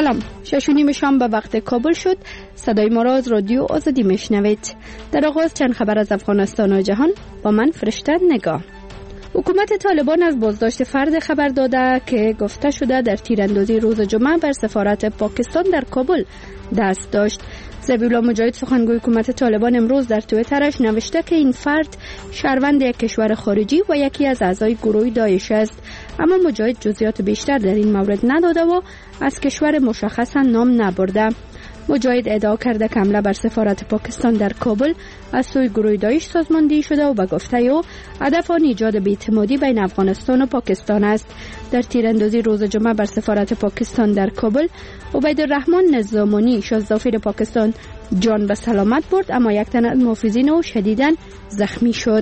سلام، 6:30 شام به وقت کابل شد. صدای ما را از رادیو آزادی میشنوید. در آغاز چند خبر از افغانستان و جهان با من فرشته نگاه. حکومت طالبان از بازداشت فرد خبر داده که گفته شده در تیراندازی روز جمعه بر سفارت پاکستان در کابل دست داشت. ذبیحالله مجاهد سخنگوی حکومت طالبان امروز در توییترش نوشته که این فرد شهروند یک کشور خارجی و یکی از اعضای گروه داعش است، اما مجاهد جزئیات بیشتر در این مورد نداده و از کشور مشخصا نام نبرده. مجاهد ادعا کرده که حمله بر سفارت پاکستان در کابل از سوی گروه داعش سازماندهی شده و به گفته او هدف آن ایجاد بی‌اعتمادی بین افغانستان و پاکستان است. در تیراندازی روز جمعه بر سفارت پاکستان در کابل، عبیدالرحمن نظامانی سفیر پاکستان جان به سلامت برد، اما یک تن از محافظین او شدیداً زخمی شد.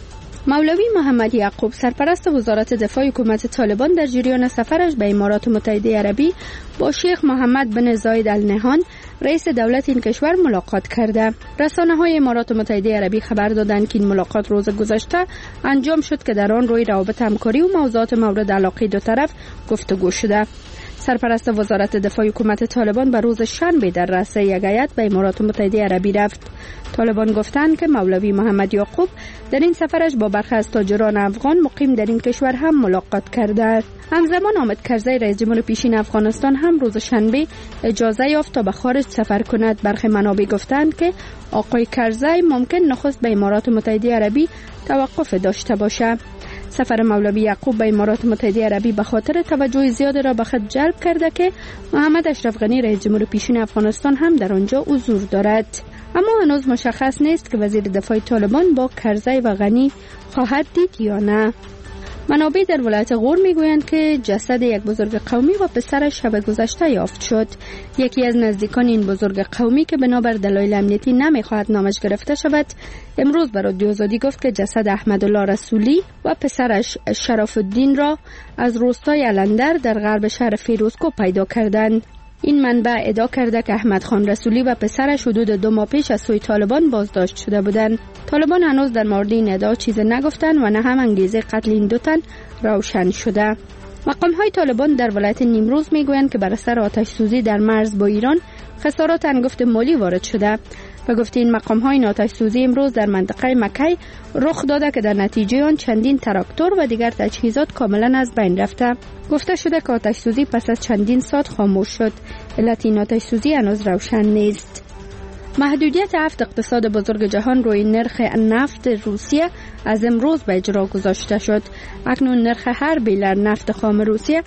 مولوی محمد یعقوب سرپرست وزارت دفاع حکومت طالبان در جریان سفرش به امارات متحده عربی با شیخ محمد بن زاید ال نهیان رئیس دولت این کشور ملاقات کرده. رسانه‌های امارات متحده عربی خبر دادند که این ملاقات روز گذشته انجام شد که در آن روی روابط همکاری و موضوعات مورد علاقه دو طرف گفتگو شده. سرپرست وزارت دفاع حکومت طالبان به روز شنبه در رأس یک هیئت به امارات متحده عربی رفت. طالبان گفتند که مولوی محمد یعقوب در این سفرش با برخی از تاجران افغان مقیم در این کشور هم ملاقات کرده است. همزمان حامد کرزی رئیس جمهور پیشین افغانستان هم روز شنبه اجازه یافت تا به خارج سفر کند. برخی منابع گفتند که آقای کرزی ممکن نخست به امارات متحده عربی توقف داشته باشد. سفر مولوی یعقوب به امارات متحده عربی به خاطر توجه زیاد را به خود جلب کرده که محمد اشرف غنی رئیس جمهور پیشین افغانستان هم در آنجا حضور دارد. اما هنوز مشخص نیست که وزیر دفاع طالبان با کرزی و غنی خواهد دید یا نه. منابع در ولایت غور میگویند که جسد یک بزرگ قومی و پسرش شب گذشته یافت شد. یکی از نزدیکان این بزرگ قومی که بنابر دلایل امنیتی نمیخواهد نامش گرفته شود، امروز به رادیو آزادی گفت که جسد احمدالله رسولی و پسرش شرف الدین را از روستای علندر در غرب شهر فیروزکوه پیدا کردند. این منبع ادعا کرده که احمد خان رسولی و پسرش حدود 2 ماه پیش از سوی طالبان بازداشت شده بودند. طالبان هنوز در مورد این ادعا چیزی نگفتند و نه هم انگیزه قتل این دو تن روشن شده. مقام‌های طالبان در ولایت نیمروز میگویند که بر اثر آتش سوزی در مرز با ایران خسارات انگفت مالی وارد شده. به گفته این مقام‌ها این آتش سوزی امروز در منطقه مکی رخ داده که در نتیجه آن چندین تراکتور و دیگر تجهیزات کاملا از بین رفته. گفته شده که آتش سوزی پس از چندین ساعت خاموش شد. علت این آتش سوزی هنوز روشن نیست. محدودیت 7 اقتصاد بزرگ جهان روی نرخ نفت روسیه از امروز به اجرا گذاشته شد. اکنون نرخ هر بیلر نفت خام روسیه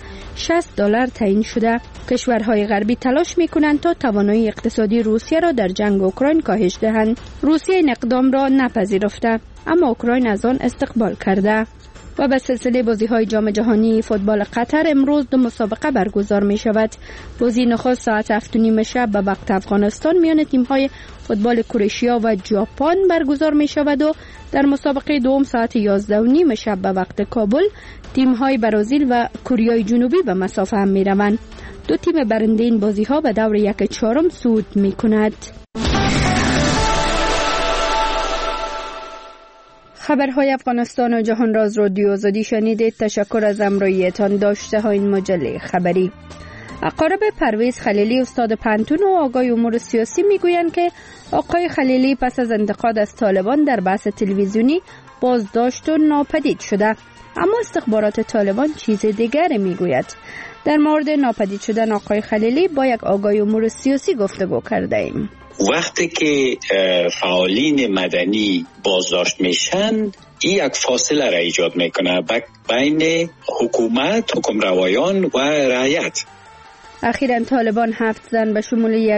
$60 تعیین شده. کشورهای غربی تلاش می‌کنند تا توانایی اقتصادی روسیه را در جنگ اوکراین کاهش دهند. روسیه این اقدام را نپذیرفته، اما اوکراین از آن استقبال کرده. و به سلسله بازی‌های جام جهانی فوتبال قطر امروز 2 مسابقه برگزار می‌شود. بازی نخست ساعت 7:30 شب به وقت افغانستان میان تیم‌های فوتبال کرواتیا و ژاپن برگزار می‌شود و در مسابقه دوم ساعت 11:30 شب به وقت کابل تیم‌های برزیل و کره جنوبی به مسافه هم می‌روند. 2 تیم برنده این بازی‌ها به دور 1/4 صعود می‌کند. خبرهای افغانستان و جهان را از رادیو آزادی شنیدید. تشکر از همراهیتان. داشته های این مجله خبری. اقارب پرویز خلیلی استاد پنتون و آگاه امور سیاسی میگویند که آقای خلیلی پس از انتقاد از طالبان در بحث تلویزیونی بازداشت و ناپدید شده، اما استخبارات طالبان چیز دیگری میگوید. در مورد ناپدید شدن آقای خلیلی با یک آگاه امور سیاسی گفتگو کرده ایم. وقتی که فعالین مدنی بازداشت میشن، این یک فاصله را ایجاد میکنه بین حکومت، حکمروایان و رعیت. اخیراً طالبان 7 تن به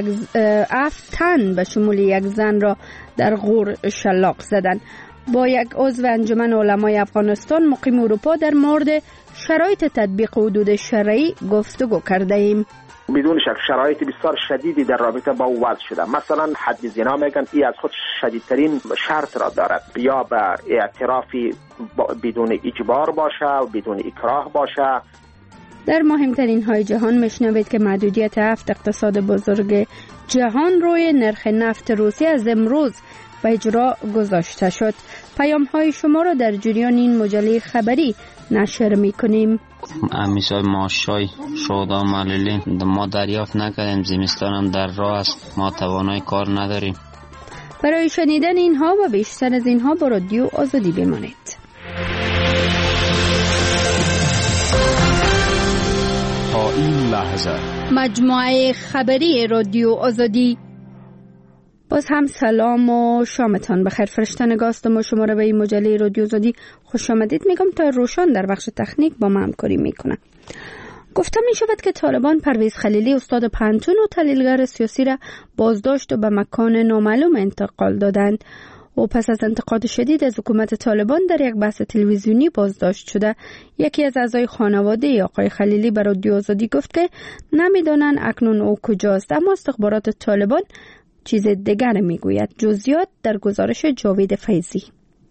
شمول یک زن را در غور شلاق زدند. با یک عضو انجمن علمای افغانستان مقیم اروپا در مورد شرایط تطبیق حدود شرعی گفتگو کرده ایم. بدون شک شرایط بسیار شدیدی در رابطه با او وضع شده. مثلا حد زنا میگن ای از خود شدیدترین شرط را دارد، یا به اعترافی بدون اجبار باشه و بدون اکراه باشه. در مهمترین های جهان میشنوید که محدودیت 7 اقتصاد بزرگ جهان روی نرخ نفت روسیه از امروز به اجرا گذاشته شد. پیام های شما را در جریان این مجله خبری نشر میکنیم. امیسای ماشای شودا ملیلی ما دریافت نکردیم، زمستان هم در راه است، ما توانای کار نداریم. برای شنیدن اینها و بیشتر از اینها با رادیو آزادی بمانید. تا این لحظه مجموعه خبری رادیو آزادی. باز هم سلام و شامتان بخیر. فرشته است و شما را به این مجله رادیو آزادی خوش آمدید میگم تا روشن در بخش تکنیک با ما همکاری میکنه. گفته می شود که طالبان پرویز خلیلی استاد پانتون و تحلیلگر سیاسی را بازداشت و به مکان نامعلوم انتقال دادند. او پس از انتقاد شدید از حکومت طالبان در یک بحث تلویزیونی بازداشت شده. یکی از اعضای خانواده آقای خلیلی به رادیو آزادی گفت که نمیدانند اکنون او کجاست، اما استخبارات طالبان چیز دیگر میگوید. جزئیات در گزارش جاوید فیضی.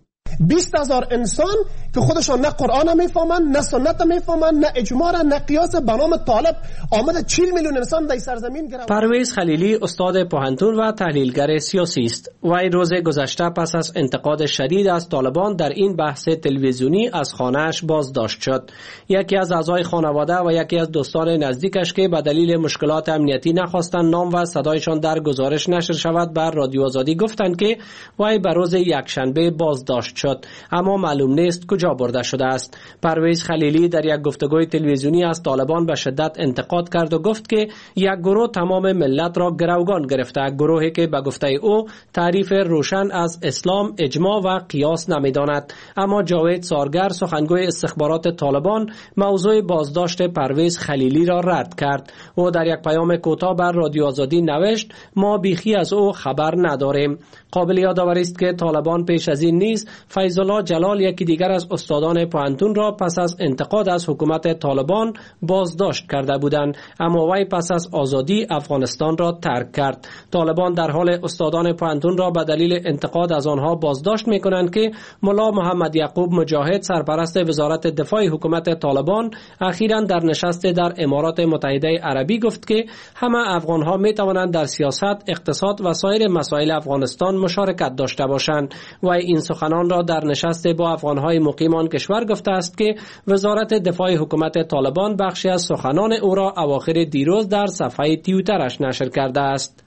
20,000 انسان که خودشان نه قرآن میفهمن، نه سنت میفهمن، نه اجماع، نه قیاس، به نام طالب آمده 40 میلیون انسان در سرزمین گرفت. پرویز خلیلی استاد پوهنتون و تحلیلگر سیاسی است. وی روز گذشته پس از انتقاد شدید از طالبان در این بحث تلویزیونی از خانه‌اش بازداشت شد. یکی از اعضای خانواده و یکی از دوستان نزدیکش که به دلیل مشکلات امنیتی نخواستند نام و صدایشان در گزارش نشر شود بر رادیو آزادی گفتند که وی به روز یکشنبه بازداشت شد، اما معلوم نیست کجا برده شده است. پرویز خلیلی در یک گفتگوی تلویزیونی از طالبان به شدت انتقاد کرد و گفت که یک گروه تمام ملت را گروگان گرفته، گروهی که به گفته او تعریف روشن از اسلام، اجماع و قیاس نمیداند. اما جاوید سارگر سخنگوی استخبارات طالبان موضوع بازداشت پرویز خلیلی را رد کرد. او در یک پیام کوتاه بر رادیو آزادی نوشت ما بیخی از او خبر نداریم. قابل یادآوری است که طالبان پیش از این نیز فیض الله جلال یکی دیگر از استادان پوهنتون را پس از انتقاد از حکومت طالبان بازداشت کرده بودند، اما وی پس از آزادی افغانستان را ترک کرد. طالبان در حال استادان پوهنتون را به دلیل انتقاد از آنها بازداشت می‌کنند که ملا محمد یعقوب مجاهد سرپرست وزارت دفاع حکومت طالبان اخیراً در نشست در امارات متحده عربی گفت که همه افغان‌ها می‌توانند در سیاست، اقتصاد و سایر مسائل افغانستان مشارکت داشته باشند. و این سخنان را در نشست با افغان‌های مقیم آن کشور گفته است که وزارت دفاع حکومت طالبان بخشی از سخنان او را اواخر دیروز در صفحه توییترش نشر کرده است.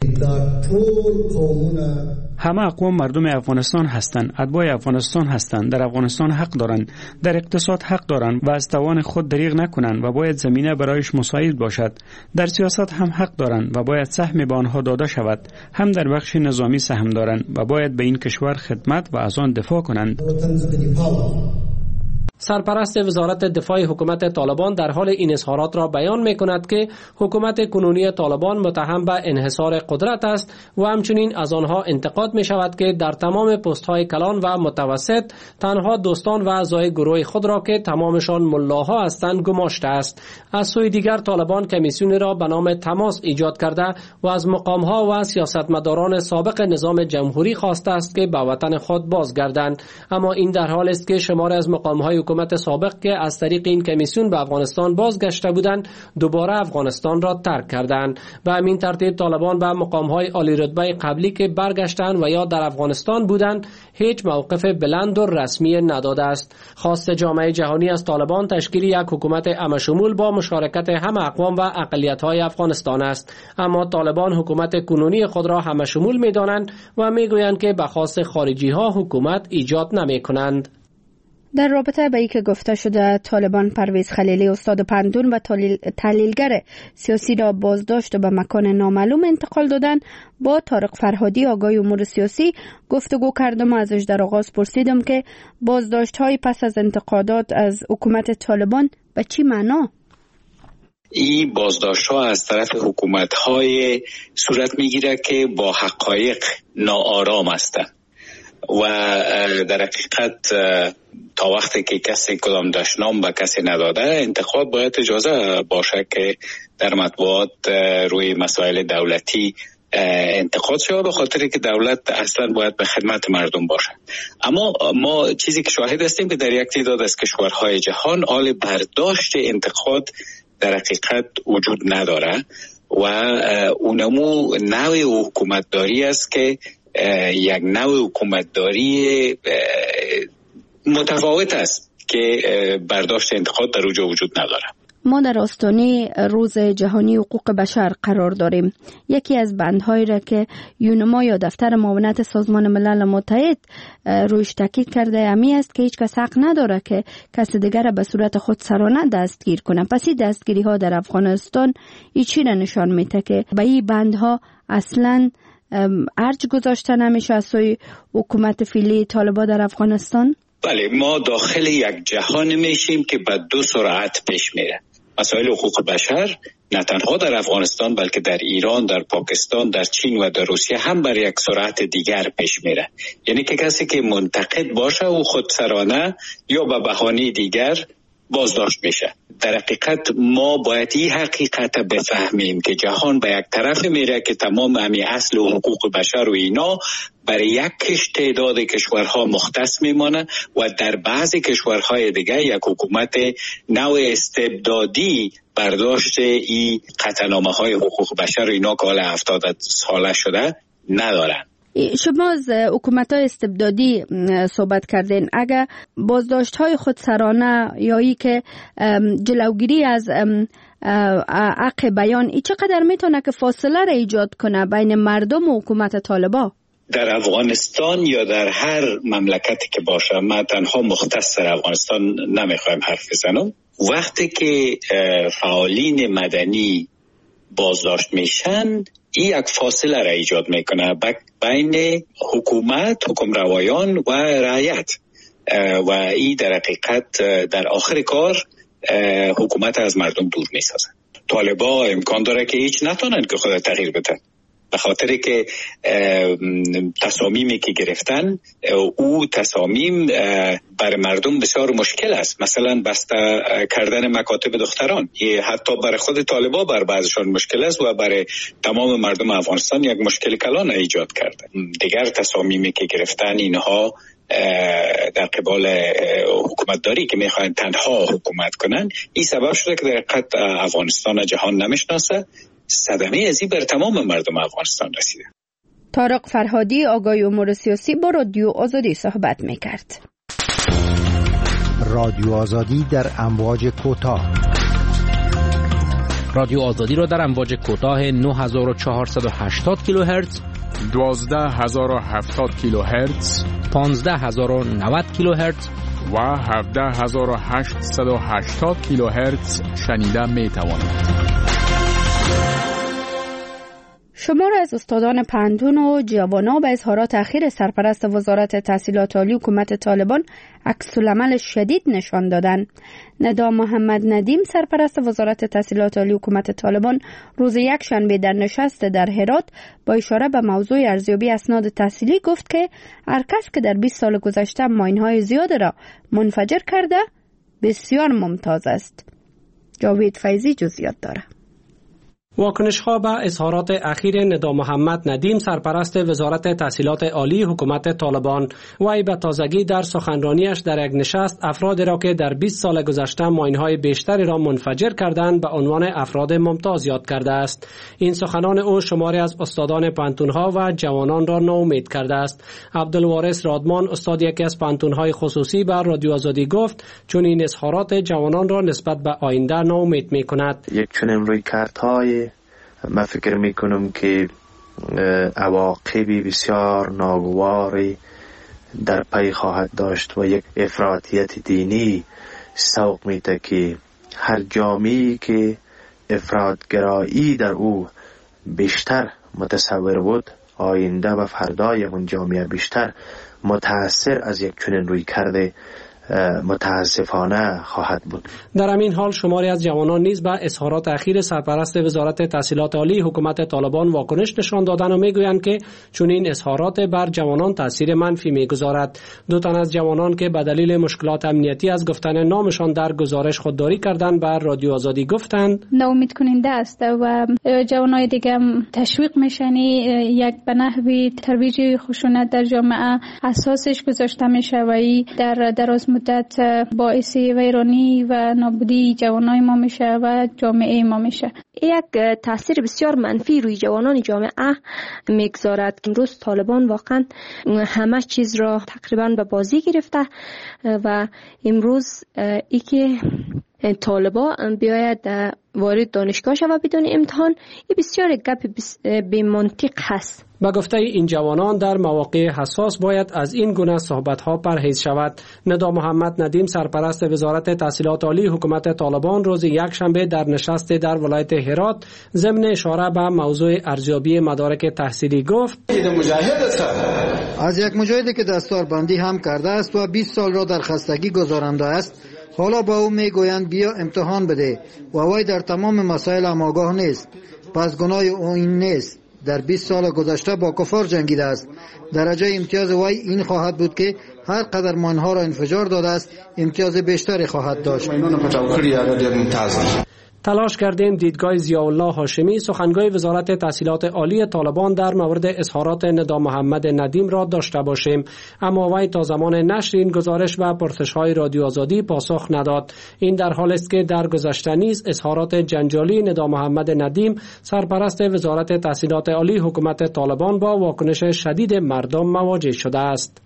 همه اقوام مردم افغانستان هستند، اتباع افغانستان هستند، در افغانستان حق دارند، در اقتصاد حق دارند و از توان خود دریغ نکنند و باید زمینه برایش مساعد باشد. در سیاست هم حق دارند و باید سهم به آنها داده شود. هم در بخش نظامی سهم دارند و باید به این کشور خدمت و از آن دفاع کنند. سرپرست وزارت دفاع حکومت طالبان در حال این اظهارات را بیان می‌کند که حکومت کنونی طالبان متهم به انحصار قدرت است و همچنین از آنها انتقاد می‌شود که در تمام پست‌های کلان و متوسط تنها دوستان و اعضای گروه خود را که تمامشان ملاها هستند گماشته است. از سوی دیگر طالبان کمیسیونی را به نام تماس ایجاد کرده و از مقام‌ها و سیاستمداران سابق نظام جمهوری خواسته است که به وطن خود بازگردند، اما این در حال است که شماری از مقام‌های حکومت سابق که از طریق این کمیسیون به افغانستان بازگشته بودند دوباره افغانستان را ترک کردند. به همین ترتیب طالبان به مقام‌های عالی رتبه قبلی که برگشتند و یا در افغانستان بودند هیچ موقف بلند و رسمی نداده است. خواست جامعه جهانی از طالبان تشکیل یک حکومت عام‌شمول با مشارکت همه اقوام و اقلیت‌های افغانستان است، اما طالبان حکومت کنونی خود را همه‌شمول می‌دانند و می‌گویند که به خواست خارجی‌ها حکومت ایجاد نمی‌کنند. در رابطه با اینکه گفته شده طالبان پرویز خلیلی استاد پندون و تحلیلگر سیاسی را بازداشت و به مکان نامعلوم انتقال دادن، با طارق فرهادی آگاه امور سیاسی گفتگو کردم و ازش در آغاز پرسیدم که بازداشت های پس از انتقادات از حکومت طالبان به چی معنا؟ این بازداشت ها از طرف حکومت های صورت میگیره که با حقایق ناآرام هستند و در حقیقت تا وقتی که کسی کدام دشنام به کسی نداده انتقاد باید اجازه باشه که در مطبوعات روی مسائل دولتی انتقاد شود، به خاطر که دولت اصلا باید به خدمت مردم باشه. اما ما چیزی که شاهد هستیم که در یک تعداد از کشورهای جهان حال برداشت انتقاد در حقیقت وجود نداره و اونمو نوع حکومتداری است که یک نوع حکومتداری متفاوت است که برداشت انتقاد در اوجا وجود نداره. ما در آستانه روز جهانی حقوق بشر قرار داریم. یکی از بندهایی را که یونما یا دفتر معاونت سازمان ملل متحد رویش تاکید کرده امی است که هیچ کس حق نداره که کس دیگر به صورت خودسرانه دستگیر کنه. پس این دستگیری ها در افغانستان چی را نشان میده که به این بندها اصلا ارج گذاشته نمیشه از سوی حکومت فعلی طالبان در افغانستان؟ بله، ما داخل یک جهان میشیم که به دو سرعت پیش میره. مسائل حقوق بشر نه تنها در افغانستان بلکه در ایران، در پاکستان، در چین و در روسیه هم بر یک سرعت دیگر پیش میره. یعنی که کسی که منتقد باشه او خودسرانه یا به بهانه دیگر بازداشت میشه. در حقیقت ما باید این حقیقت بفهمیم که جهان به یک طرف میره که تمام همی اصل و حقوق بشر و اینا برای یک تعداد کشورها مختص میمانه و در بعضی کشورهای دیگه یک حکومت نوع استبدادی برداشت این قطعنامه های حقوق بشر و اینا که حالا 70 ساله شده ندارن. شما از حکومت‌های استبدادی صحبت کردین. اگر بازداشت‌های خودسرانه یا ای که جلوگیری از حق بیان ای چقدر میتونه که فاصله را ایجاد کنه بین مردم و حکومت طالبان؟ در افغانستان یا در هر مملکتی که باشه، ما تنها مختص در افغانستان نمیخوایم حرف بزنم، وقتی که فعالین مدنی بازداشت میشن این یک فاصله را ایجاد میکنه بین حکومت، حکمروایان و رعیت و این در حقیقت در آخر کار حکومت از مردم دور میسازه. طالبان امکان داره که هیچ نتونن که خود تغییر بدن، به خاطر که تصامیمی که گرفتن او تصامیم برای مردم بسیار مشکل است. مثلا بسته کردن مکاتب دختران حتی برای خود طالبان بر بعضشان مشکل است و برای تمام مردم افغانستان یک مشکل کلان ایجاد کرده. دیگر تصامیمی که گرفتن اینها در قبال حکومتداری که میخواین تنها حکومت کنن، این سبب شده که در حقیقت افغانستان جهان نمیشناسه. صدمه ازی بر تمام مردم افغانستان رسیده. طارق فرهادی آگاهی امور سیاسی با رادیو آزادی صحبت میکرد. رادیو آزادی در امواج کوتاه. رادیو آزادی را در امواج کوتاه 9480 کیلوهرتز، 12070 کیلوهرتز، 15090 کیلوهرتز و 17880 کیلوهرتز شنیده می توانید. شمار از استادان پنهان و جوانان به اظهارات اخیر سرپرست وزارت تحصیلات عالی حکومت طالبان عکس‌العمل شدید نشان دادند. ندا محمد ندیم سرپرست وزارت تحصیلات عالی حکومت طالبان روز یکشنبه در نشست در هرات با اشاره به موضوع ارزیابی اسناد تحصیلی گفت که هر کس که در 20 سال گذشته ماین‌های زیاد را منفجر کرده بسیار ممتاز است. جاوید فیضی جزئیات دارد. واکنش‌ها به اظهارات اخیر ندا محمد ندیم سرپرست وزارت تحصیلات عالی حکومت طالبان وی به تازگی در سخنرانیش در یک نشست افرادی را که در 20 سال گذشته ماین‌های بیشتری را منفجر کردند به عنوان افراد ممتاز یاد کرده است. این سخنان او شماری از استادان پانتون‌ها و جوانان را ناامید کرده است. عبدالوارث رادمان استاد یکی از پانتون‌های خصوصی به رادیو آزادی گفت چون این اظهارات جوانان را نسبت به آینده ناامید می‌کند. یک چنین رویکردهای من فکر میکنم که عواقبی بسیار ناگواری در پی خواهد داشت و یک افراطیت دینی سوق میده که هر جامعه‌ای که افراطگرایی در او بیشتر متصور بود آینده و فردای اون جامعه بیشتر متاثر از یک چنین رویکرد متاسفانه خواهد بود. در همین حال شماری از جوانان نیز به اظهارات اخیر سرپرست وزارت تحصیلات عالی حکومت طالبان واکنش نشان دادند و میگویند که چون این اظهارات بر جوانان تاثیر منفی میگذارد. دو تن از جوانان که به دلیل مشکلات امنیتی از گفتن نامشان در گزارش خودداری کردند بر رادیو آزادی گفتند ناامید کننده است و جوانای دیگه تشویق میشن یک به نحوی ترویج خشونت در جامعه اساسش گذاشته میشه و در دراز مدت باعث ویرانی و نابودی جوانای ما میشه و جامعه ما میشه. یک تاثیر بسیار منفی روی جوانان جامعه میگذارد که امروز طالبان واقعا همه چیز را تقریبا به بازی گرفته و امروز ای که طالبان بیاید وارد دانشگاه شود بدون امتحان، این بسیار گپ بی منطق هست. با گفته این جوانان در مواقع حساس باید از این گونه صحبت‌ها پرهیز شود. ندا محمد ندیم سرپرست وزارت تحصیلات عالی حکومت طالبان روز یکشنبه در نشستی در ولایت هرات ضمن اشاره به موضوع ارزیابی مدارک تحصیلی گفت: از یک مجاهدی که دستاربندی هم کرده است و 20 سال را در خستگی گذرانده است، حالا با او میگویند بیا امتحان بده و وی در تمام مسائل هم آگاه نیست. پس گناه او این نیست. در 20 سال گذشته با کفار جنگیده است. درجه امتیاز وی این خواهد بود که هر قدر ما آنها را انفجار داده است امتیاز بیشتری خواهد داشت. تلاش کردیم دیدگاه ضیاءالله هاشمی سخنگوی وزارت تحصیلات عالی طالبان در مورد اظهارات ندا محمد ندیم را داشته باشیم، اما وی تا زمان نشر این گزارش و پرسش‌های رادیو آزادی پاسخ نداد. این در حالی است که در گذشته نیز اظهارات جنجالی ندا محمد ندیم سرپرست وزارت تحصیلات عالی حکومت طالبان با واکنش شدید مردم مواجه شده است.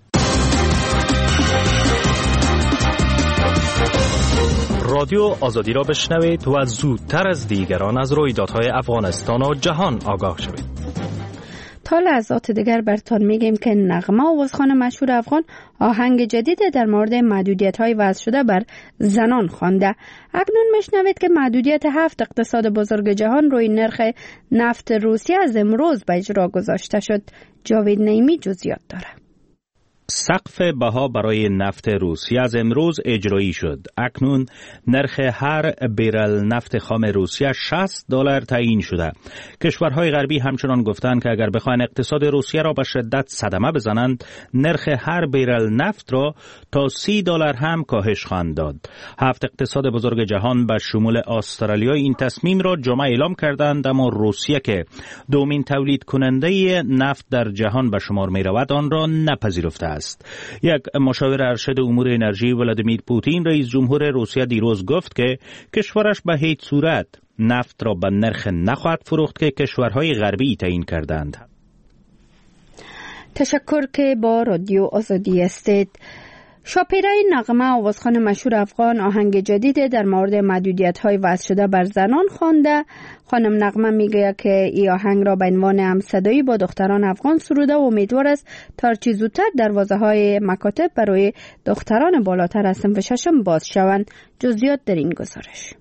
رادیو آزادی را بشنوید و زودتر از دیگران از رویدادهای افغانستان و جهان آگاه شوید. تا لحظات دیگر برتان میگیم که نغمه آوازخوان مشهور افغان آهنگ جدید در مورد محدودیت‌های وضع شده بر زنان خوانده. اکنون میشنوید که محدودیت 7 اقتصاد بزرگ جهان روی نرخ نفت روسیه از امروز به اجرا گذاشته شد. جاوید نعیمی جزئیات داره. سقف بها برای نفت روسیه از امروز اجرایی شد. اکنون نرخ هر بیرل نفت خام روسیه $60 تعیین شده. کشورهای غربی همچنان گفتند که اگر بخواهند اقتصاد روسیه را به شدت صدمه بزنند، نرخ هر بیرل نفت را تا $30 هم کاهش خواهند داد. 7 اقتصاد بزرگ جهان به شمول استرالیا این تصمیم را جمعه اعلام کردند، اما روسیه که دومین تولید کننده نفت در جهان به شمار می رود آن را نپذیرفته است. یک مشاور ارشد امور انرژی ولادیمیر پوتین رئیس جمهور روسیه دیروز گفت که کشورش به هیچ صورت نفت را به نرخ نخواهد فروخت که کشورهای غربی تعیین کردند. تشکر که با رادیو آزادی هستید. شاپیره نغمه آوازخوان مشهور افغان آهنگ جدید در مورد محدودیت‌های وضع شده بر زنان خوانده. خانم نغمه میگه که این آهنگ را به عنوان همصدایی با دختران افغان سروده و امیدوار است تا چه زودتر دروازه‌های مکاتب برای دختران بالاتر از صنف ششم باز شوند. جزئیات در این گزارش.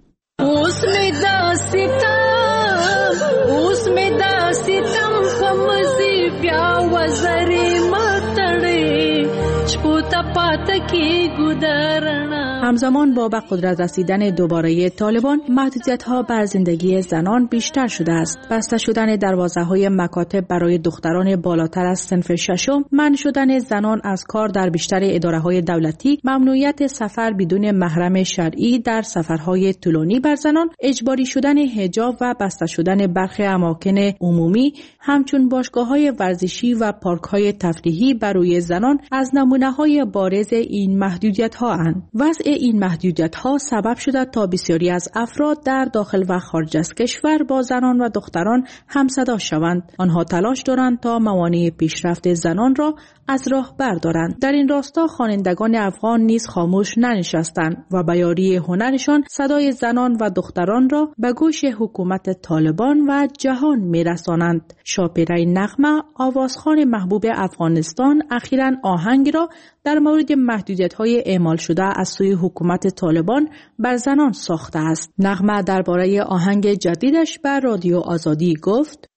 همزمان با به قدرت رسیدن دوباره طالبان، محدودیت‌ها بر زندگی زنان بیشتر شده است. بسته شدن دروازه‌های مکاتب برای دختران بالاتر از صنف ششم، منع شدن زنان از کار در بیشتر اداره‌های دولتی، ممنوعیت سفر بدون محرم شرعی در سفرهای طولانی بر زنان، اجباری شدن حجاب و بسته شدن برخی اماکن عمومی، همچون باشگاه‌های ورزشی و پارک‌های تفریحی برای زنان از نمونه‌های بارز این محدودیت‌ها اند. وضع این محدودیت‌ها سبب شده تا بسیاری از افراد در داخل و خارج از کشور با زنان و دختران همصدا شوند. آنها تلاش دارند تا موانع پیشرفت زنان را از راه بردارند. در این راستا خوانندگان افغان نیز خاموش ننشستند و به یاری هنرشان صدای زنان و دختران را به گوش حکومت طالبان و جهان می‌رسانند. شاپیره نغمه آوازخوان محبوب افغانستان اخیراً آهنگ را در مورد محدودیت‌های اعمال شده از سوی حکومت طالبان بر زنان ساخته است. نغمه درباره آهنگ جدیدش بر رادیو آزادی گفت: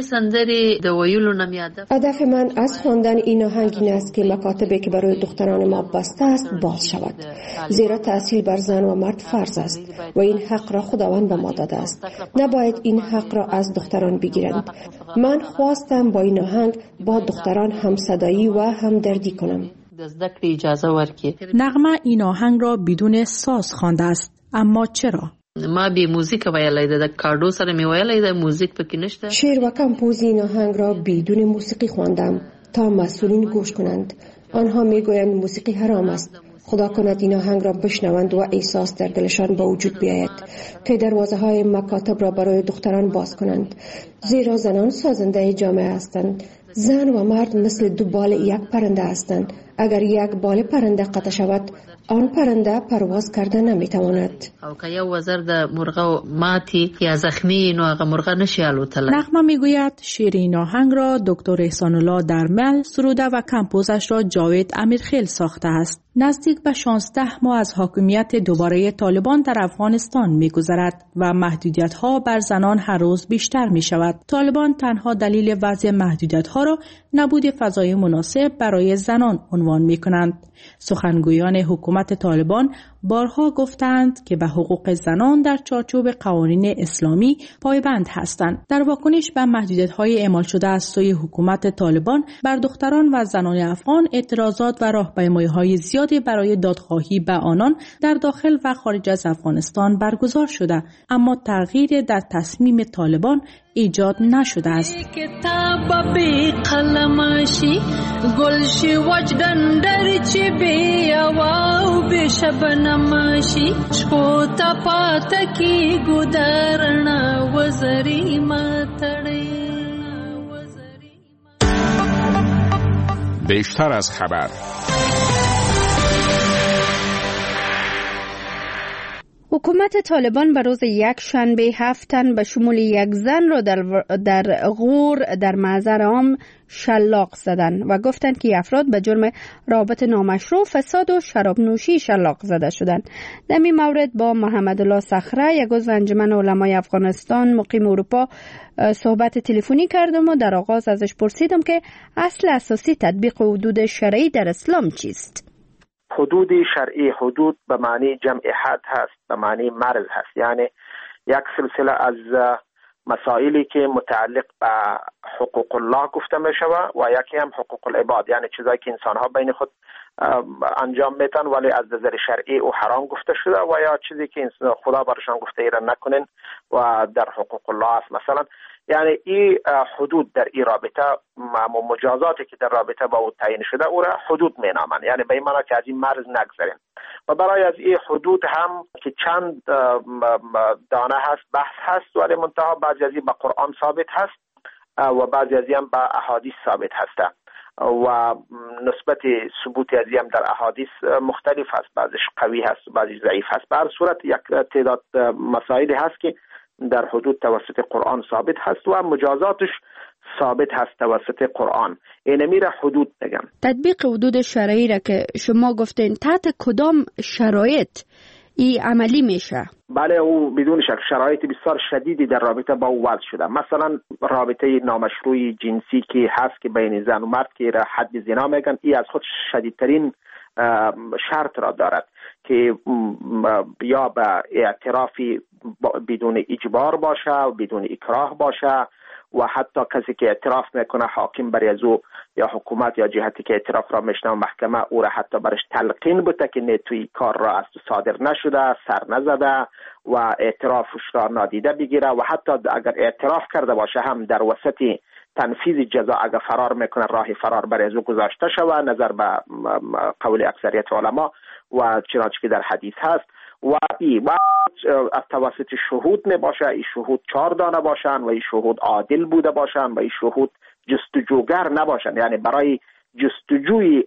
هدف من از خواندن این آهنگ این است که مکاتبی که برای دختران ما بسته است باز شود، زیرا تحصیل بر زن و مرد فرض است و این حق را خداوند به ما داده است. نباید این حق را از دختران بگیرند. من خواستم با این آهنگ با دختران همصدایی و همدردی کنم. نغمه این آهنگ را بدون ساز خوانده است، اما چرا؟ ما به موزیک ویلای ده کاردو سره می ویلای ده موزیک پکې نشته. شعر و کمپوز این آهنگ را بدون موسیقی خواندم تا مسئولین گوش کنند. آنها میگویند موسیقی حرام است. خدا کند این آهنگ را بشنوند و احساس در دلشان به وجود بیاید که دروازه های مکاتب را برای دختران باز کنند، زیرا زنان سازنده جامعه هستند. زن و مرد مثل دو بال یک پرنده هستند. اگر یک بال پرنده قطع شود، آن پرنده پرواز کرده نمیتواند. او که یو وزر د مرغه ماتی یا زخمی نو هغه مرغه نشي الوتلی. نغمه میگوید شعر این آهنگ را دکتر احسان الله درمل سروده و کمپوزش را جاوید امیرخیل ساخته است. نزدیک به 16 ماه از حاکمیت دوباره طالبان در افغانستان می‌گذرد و محدودیت‌ها بر زنان هر روز بیشتر می‌شود. طالبان تنها دلیل وضع محدودیت‌ها را نبود فضای مناسب برای زنان عنوان می‌کنند. سخنگویان حکومت طالبان بارها گفتند که به حقوق زنان در چارچوب قوانین اسلامی پایبند هستند. در واکنش به محدودیت‌های اعمال شده از سوی حکومت طالبان بر دختران و زنان افغان اعتراضات و راهپیمایی‌های زیادی برای دادخواهی به آنان در داخل و خارج از افغانستان برگزار شده، اما تغییر در تصمیم طالبان ایجاد نشده است. کتاب بی قلمشی گلشی وجدان درچی بی او بی شبنمشی شپوت پاتکی گدارنا وزری ماتڑی. بیشتر از خبر. حکومت طالبان به روز یک شنبه 7 تن به شمول یک زن را در غور در محضر عام شلاق زدند و گفتند که افراد به جرم رابط نامشروع، فساد و شراب نوشی شلاق زده شدند. در این مورد با محمد الله صخره، یک عضو انجمن علمای افغانستان مقیم اروپا، صحبت تلفنی کردم و در آغاز ازش پرسیدم که اصل اساسی تطبیق حدود شرعی در اسلام چیست؟ حدود شرعی، حدود به معنی جمع حد هست، به معنی مرز هست، یعنی یک سلسله از مسائلی که متعلق به حقوق الله گفته می شود و یکی هم حقوق العباد، یعنی چیزایی که انسان ها بین خود انجام میتن ولی از نظر شرعی او حرام گفته شده و یا چیزی که خدا برشان گفته ایران نکنین و در حقوق الله است. مثلا یعنی این حدود در این رابطه و مجازاتی که در رابطه با او تعیین شده او را حدود مینامند، یعنی به این معنی که از این مرز نگذرین. و برای از این حدود هم که چند دانه هست، بحث هست، ولی منتها بعضی از این به قرآن ثابت هست و بعضی از این هم به احادیث ثابت هست و نسبت ثبوت از این هم در احادیث مختلف هست، بعضیش قوی هست و بعضیش ضعیف هست. به هر صورت یک تعداد مسائلی هست که در حدود توسط قرآن ثابت هست و مجازاتش ثابت هست توسط قرآن. اینمی را حدود بگم. تطبیق حدود شرعی را که شما گفتین تحت کدام شرایط ای عملی میشه؟ بله، او بدون شک شرایط بسیار شدیدی در رابطه با او وضع شده. مثلا رابطه نامشروع جنسی که هست که بین زن و مرد که را حد زنا میگن، ای از خود شدیدترین شرط را دارد که یا به اعترافی بدون اجبار باشه و بدون اکراه باشه و حتی کسی که اعتراف میکنه حاکم برای از او یا حکومت یا جهتی که اعتراف را میشنه محکمه او را حتی برش تلقین بوده که نه توی کار را از صادر نشده، سر نزده و اعترافش را نادیده بگیره و حتی اگر اعتراف کرده باشه هم در وسط تنفیذ جزا اگر فرار میکنه راه فرار برای از او گذاشته شود نظر به قول اکثریت علما و چنانچه که در حدیث هست و از توسط شهود نباشه. این شهود 4 دانه باشن و این شهود عادل بوده باشن و این شهود جستجوگر نباشن، یعنی برای جستجوی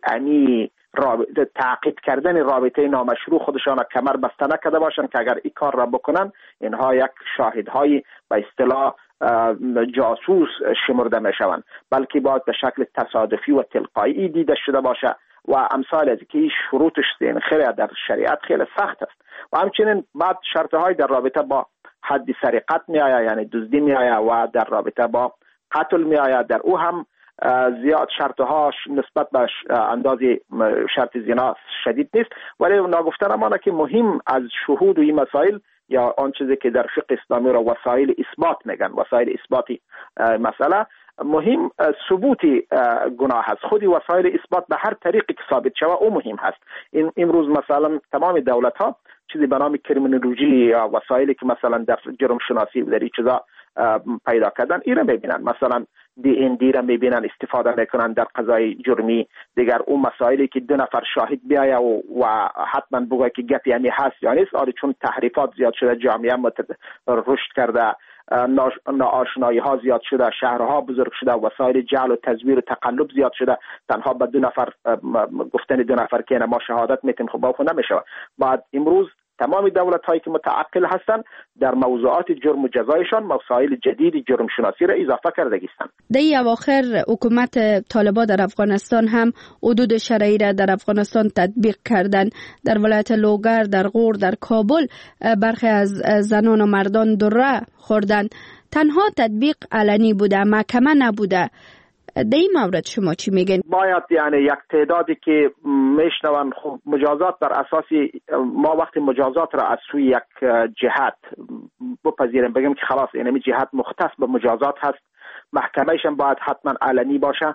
تعقیب کردن رابطه نامشروع خودشان کمر بسته نکرده باشن که اگر این کار را بکنن اینها یک شاهدهای به اصطلاح جاسوس شمرده میشوند، بلکه باید به شکل تصادفی و تلقایی دیده شده باشه و امثال از که شروطش خیلی در شریعت خیلی سخت است. و همچنین بعد شرطهای در رابطه با حد سرقت می آید، یعنی دزدی می آید و در رابطه با قتل می آید. در او هم زیاد شرطها نسبت به انداز شرط زنا شدید نیست، ولی ناگفته نمانه که مهم از شهود و این مسائل یا آن چیزی که در فقه اسلامی را وسایل اثبات میگن، وسایل اثباتی مسئله مهم ثبوت گناه هست. خودی وسایل اثبات به هر طریقی که ثابت شود او مهم هست. این امروز مثلا تمام دولت ها چیزی به نام کریمینولوژی یا وسایلی که مثلا در جرم شناسی و در این چیزا پیدا کردن ایره میبینن. مثلا DND را میبینن استفاده میکنن در قضای جرمی. دیگر اون مسائلی که 2 نفر شاهد بیایه و حتما بگه که گپی همی هست یا نیست، چون تحریفات زیاد شده، جامعه رشد کرده، ناآشنایی ها زیاد شده، شهرها بزرگ شده، وسایل جعل و تزویر و تقلب زیاد شده. تنها به 2 نفر گفتن 2 نفر که ما شهادت میتیم خب باید نمیشه. بعد امروز تمام دولت هایی که متعقل هستند در موضوعات جرم و جزایشان مسائل جدید جرم شناسی را اضافه کرده هستند. در اواخر حکومت طالبان در افغانستان هم حدود شرعی را در افغانستان تطبیق کردند. در ولایت لوگر، در غور، در کابل برخی از زنان و مردان دره خوردند. تنها تطبیق علنی بوده، محکمه نبوده. در این مورد شما چی میگین؟ باید یعنی یک تعدادی که میشنون خب مجازات بر اساسی ما وقتی مجازات را از سوی یک جهت بپذیریم بگیم که خلاص اینمی جهت مختص به مجازات هست، محکمهش هم باید حتما علنی باشه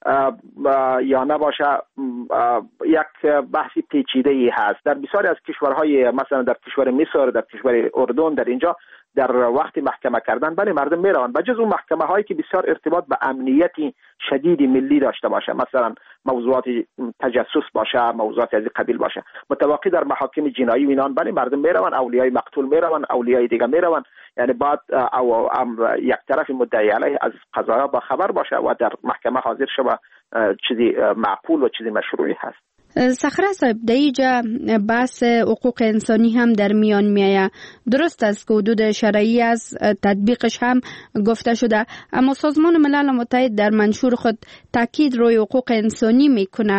یا نباشه، یک بحثی پیچیده ای هست. در بسیاری از کشورهای مثلا در کشور مصر، در کشور اردن، در اینجا در وقتی محکمه کردن بله مردم میروند، بجز اون محکمه هایی که بسیار ارتباط به امنیتی شدید ملی داشته باشه، مثلا موضوعات تجسس باشه، موضوعات از قبیل باشه. متواقی در محاکم جنایی و اینان بله مردم میروند، اولیای مقتول میروند، اولیای دیگه میروند. یعنی بعد او یک طرف مدعی علیه از قضایا با خبر باشه و در محکمه حاضر شود، چیزی معقول و چیزی مشروعی هست. صخره صاحب، در اینجا بحث حقوق انسانی هم در میان میآید. درست است که حدود شرعی از تطبیقش هم گفته شده، اما سازمان ملل متحد در منشور خود تاکید روی حقوق انسانی میکنه.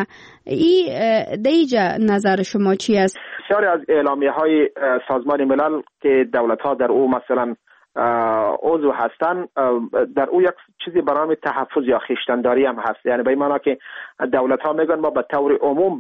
در اینجا نظر شما چی است؟ بسیاری از اعلامیه های سازمان ملل که دولت ها در او مثلا عضو هستن، در او یک چیزی برای تحفظ یا خویشتنداری هم هست. یعنی به این معنی که دولت ها میگن ما به طور عموم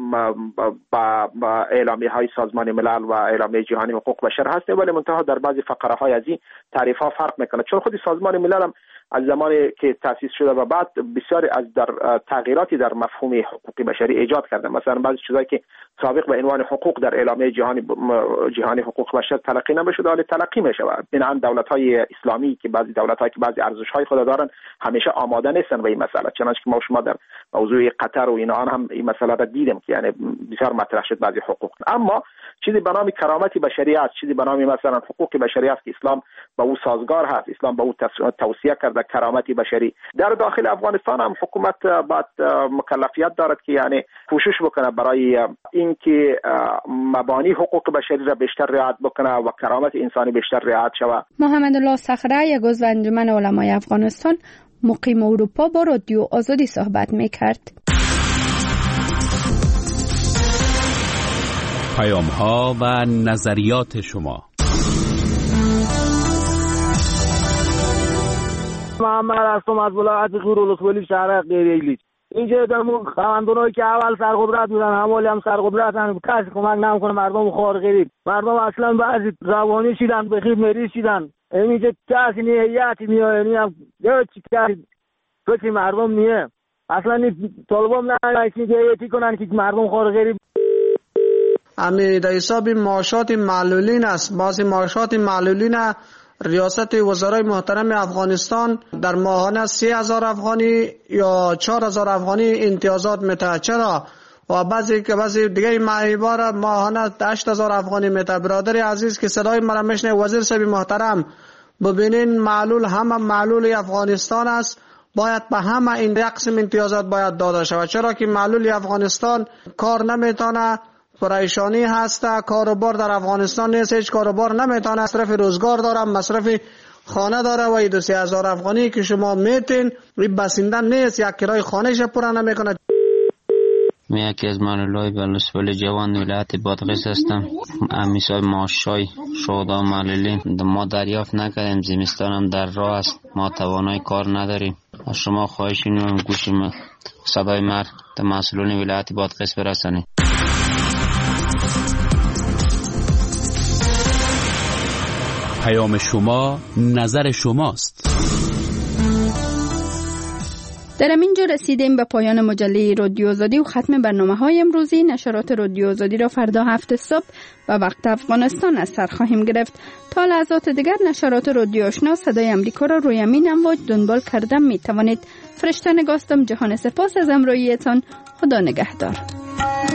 با اعلامیه های سازمان ملل و اعلامیه جهانی حقوق بشر هستیم، ولی منتها در بعضی فقره های از این تعریف ها فرق میکنه، چون خود سازمان ملل هم از زمانی که تأسیس شده و بعد بسیاری از در تغییراتی در مفهوم حقوق بشری ایجاد کرده. مثلا بعضی چیزایی که سابق به عنوان حقوق در اعلامیه جهانی حقوق بشر تلقی نمیشد حالا تلقی میشه. بنابراین دولت‌های اسلامی که بعضی دولت‌ها که بعضی ارزش‌های خود دارن همیشه آماده نیستن به این مسئله، چنانچه که ما شما در موضوع قطر و اینا هم این مسئله را دیدیم که یعنی بسیار مطرح شد بعضی حقوق. اما چیزی به نام کرامت بشری است، چیزی به نام مثلا حقوق بشری است که اسلام با او سازگار هست، اسلام با او توصیه کرده کرامت بشری. در داخل افغانستان هم حکومت باید مکلفیت دارد که یعنی کوشش بکنه برای اینکه مبانی حقوق بشری را بیشتر رعایت بکنه و کرامت انسانی بیشتر رعایت شود. محمد الله صخره، یک عضو انجمن علمای افغانستان مقیم اروپا، با رادیو آزادی صحبت میکرد. پیام‌ها و نظریات شما. محمد هستم از ولایت غور ولسوالی شهر غیریلی. اینجا دمون خواندونایی که اول سرقدرت بودن همالی هم سرقدرتن، کسی کمک نمیکنه مردم خوار غریب. مردم اصلا بعضی روانی شدن، بخیر مریض شدن. اینجا کسی نیتی میاد، یعنی هم چی کسی فکر مردم نیه. اصلا طالبان نه نیتی کنن که مردم خوار غریب. امی در حساب معاشات معلولین است. بعضی معاشات معلولین ریاست وزرای محترم افغانستان در ماهانه 3000 افغانی یا 4000 افغانی امتیازات میده. چرا؟ و بعضی دیگه معیبار ماهانه 8000 افغانی میده. برادر عزیز که صدای مرا میشنه، وزیر صاحب محترم ببینین معلول همه معلول افغانستان است، باید به همه این رقم امتیازات باید داده شود. چرا که معلول افغانستان کار نمیتونه، پریشانی هست، کاروبار در افغانستان نیست، هیچ کاروبار نمیتونه، مصرف روزگار داره، مصرف خانه داره و این 3000 افغانی که شما میتین این بسیندن نیست، یک کرای خانهش پورا نمیکنه. من یکی از معلولای ولسوالی جوان ولایت بادغیس هستم. امیسای معاشای شهدا معلولین ما دریافت نکردیم، زمستانم در راه است، ما توانای کار نداریم. از شما خواهش می‌کنم گوش صدای مرد به مسئولین ولایت بادغیس برسانید. پیام شما نظر شماست. در همینجا رسیدیم به پایان مجله رادیو آزادی و ختم برنامه‌های امروزی. نشرات رادیو آزادی را فردا 7 صبح به وقت افغانستان از سر خواهیم گرفت. تا لحظات دیگر نشرات رادیو آشنا صدای امریکا را روی همین امواج دنبال کردن می توانید. فرشته نگاستم. جهان سپاس از همراهیتان. خدا نگهدار.